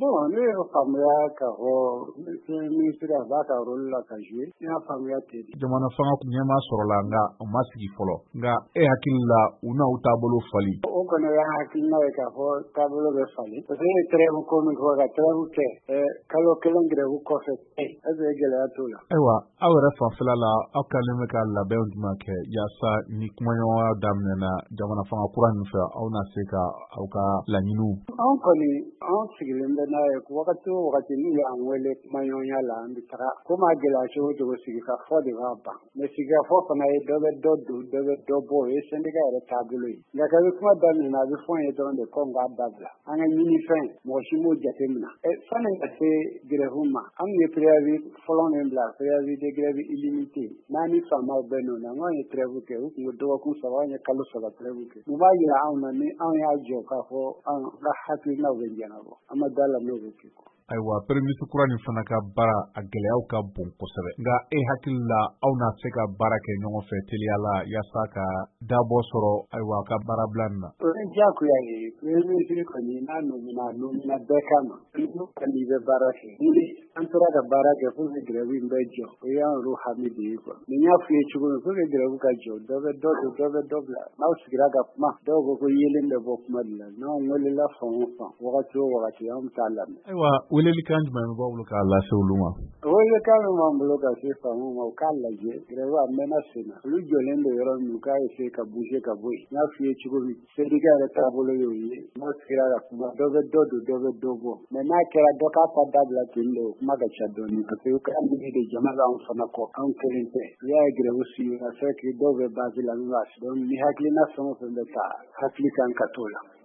Bon ne y'o faamuya k'a fɔ ministre a b'a ka rôle la ka jouer n y'a faamuya ten de. Jamana fanga ɲɛmaa sɔrɔla nka u ma sigi fɔlɔ nka e hakili la u n'aw taabolo fali. O kɔni y'an hakilina ye k'a fɔ taabolo bɛ falen parce que e ye trêve ko min fɔ ka trêve kɛ kalo kelen grève kɔfɛ est-ce que gɛlɛya t'o la. Ayiwa aw yɛrɛ fanfɛla la aw kɛlen bɛ ka labɛnw jumɛn kɛ yaasa ni kumaɲɔgɔnya daminɛna jamana fanga kura nin fɛ aw na se ka aw ka laɲiniw. Anw kɔni anw sigilen bɛ n'a ye wagati o wagati n'u y'an wele kumaɲɔgɔnya la an bɛ taga ko maa gɛlɛya cogo o cogo sigikafɔ de b'a ban mais sigikafɔ fana ye dɔ bɛ dɔ don dɔ bɛ dɔ bɔ o ye syndicat yɛrɛ taabolo ye nka kabi kuma daminɛna a bɛ fɔ an ye dɔrɔn de ko n k'a dabila an ka ɲinifɛn mɔgɔ si m'o jate minɛ sanni ka se grève ma an ye préavis fɔlɔ min bila préavis de grève illimité n'an ni faamaw bɛ n'o na n k'an ye trêve kɛ u tun ko dɔgɔkun 3 an ye kalo 3 trêve kɛ mun b'a jira anw na ni anw y'a jɔ k'a fɔ an ka hakilinaw bɛ ɲɛnabɔ an ma da la n'o bɛ kɛ quoi. Ayiwa premier kura nin fana ka baara a gɛlɛyaw ka bon kosɛbɛ nka e hakili la aw na se ka baara kɛ ɲɔgɔn fɛ teliya la yaasa ka dabɔ sɔrɔ ayiwa ka baara bila nin na. O ye diyagoya ye premier ministre kɔni n'a nomina bɛɛ kama n'o kɔni bɛ baara kɛ ni an tora ka baara kɛ pour que grève in bɛ jɔ o y'an yɛrɛw hami de ye quoi mais n y'a f'i ye cogo min pour que grève ka jɔ dɔ bɛ dɔ don dɔ bɛ dɔ bila n'aw sigira ka kuma dɔw ko ko yeelen bɛ bɔ kuma de la n'anw welela fan o fan wagati o wagati an bɛ taa lamɛn. Ayiwa welelikan jumɛn b'aw bolo k'a lase olu ma. Welelikan min b'an bolo ka se faamaw ma u k'a lajɛ grève a mɛnna sen na olu jɔlen don yɔrɔ min u k'a essayer ka bouger ka bɔ yen n y'a f'i ye cogo min syndicat yɛrɛ taabolo y'o ye n'aw sigira ka kuma dɔ bɛ dɔ don dɔ bɛ dɔ bɔ mais n'a kɛra dɔ k'a ta dabila ten de o kuma ka ca dɔɔnin parce que k'a mini de jama b'anw fana kɔ anw kelen tɛ n'i y'a ye grève suivre a fait que dɔw bɛ base la min b'a donc ni hakilina fɛn o fɛn bɛ ta hakili kan ka t'o la.